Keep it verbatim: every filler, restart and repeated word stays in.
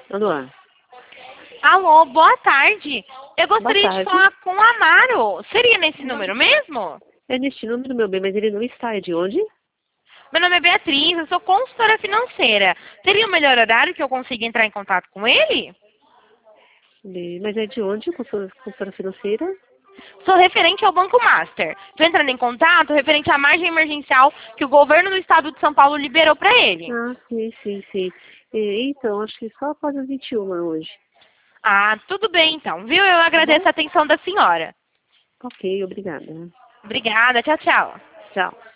Alô? Alô, boa tarde. Eu Boa gostaria de tarde. falar com o Amaro. Seria nesse número mesmo? É neste número, meu bem, mas ele não está. É de onde? Meu nome é Beatriz, eu sou consultora financeira. Teria um melhor horário que eu consiga entrar em contato com ele? Ele- Mas é de onde, consultora consultora financeira? Sou referente ao Banco Master. Estou entrando em contato referente à margem emergencial que o governo do estado de São Paulo liberou para ele. Ah, sim, sim, sim. E, então, acho que só após as vinte e uma hoje. Ah, tudo bem então, viu? Eu Tá bom? agradeço a atenção da senhora. Ok, obrigada. Obrigada, tchau, tchau. Tchau.